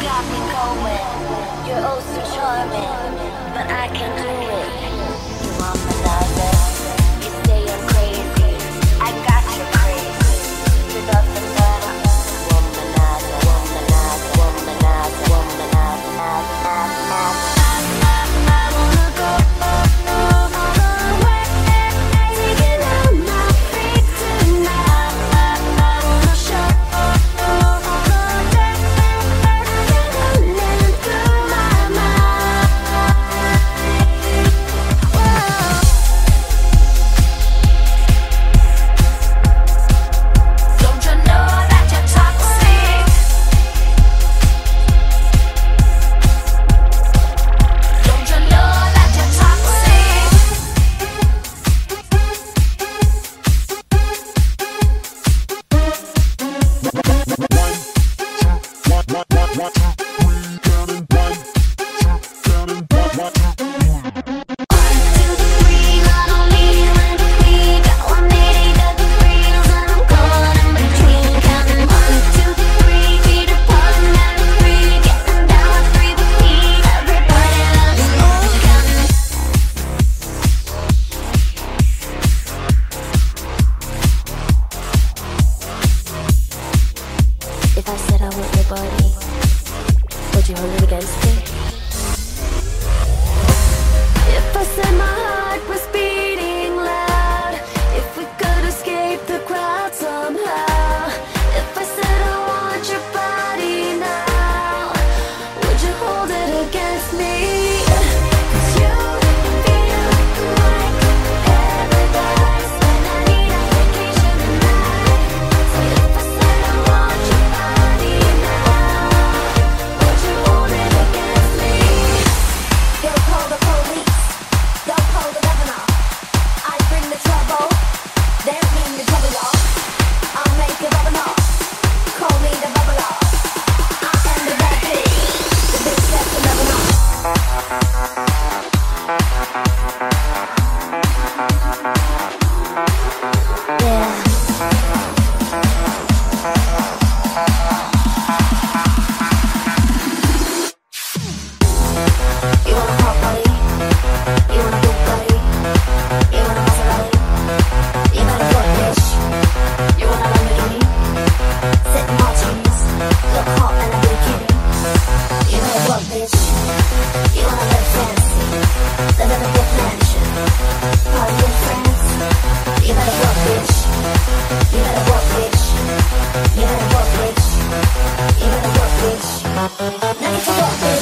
got me going. You're oh so charming, but I can do it. You want my love, you say I'm crazy. I got you crazy. You're nothing but a womanizer, womanizer, womanizer, womanizer. I wanna go all the way, taking out my freak tonight. I wanna show all the depth running through my mind. Whoa. Don't you know that you're toxic? Don't you know that you're toxic? If I said I want your body, would you hold it against me? If I said my heart was beating loud, if we could escape the crowd somehow, if I said I want your body now, would you hold it against me? 'Cause you feel like paradise, and I need a vacation tonight. So if I said I want your body now, would you hold it against me? They'll call the police, they'll call the governor. I bring the trouble, they'll bring the trouble, y'all. I'll make it governor, call me the bubbler. I am the bad bitch, the bitch that's the governor. Yeah. You want a hot body? You want a good body? You want a Maserati? You better work, bitch. You want a Lamborghini? Sit in martinis, look hot in a bikini. You better work, bitch. You wanna live fancy, live in a big mansion, party with friends. You better work, bitch. You better work, bitch. You better work, bitch. You better work, bitch. Now get to work, bitch.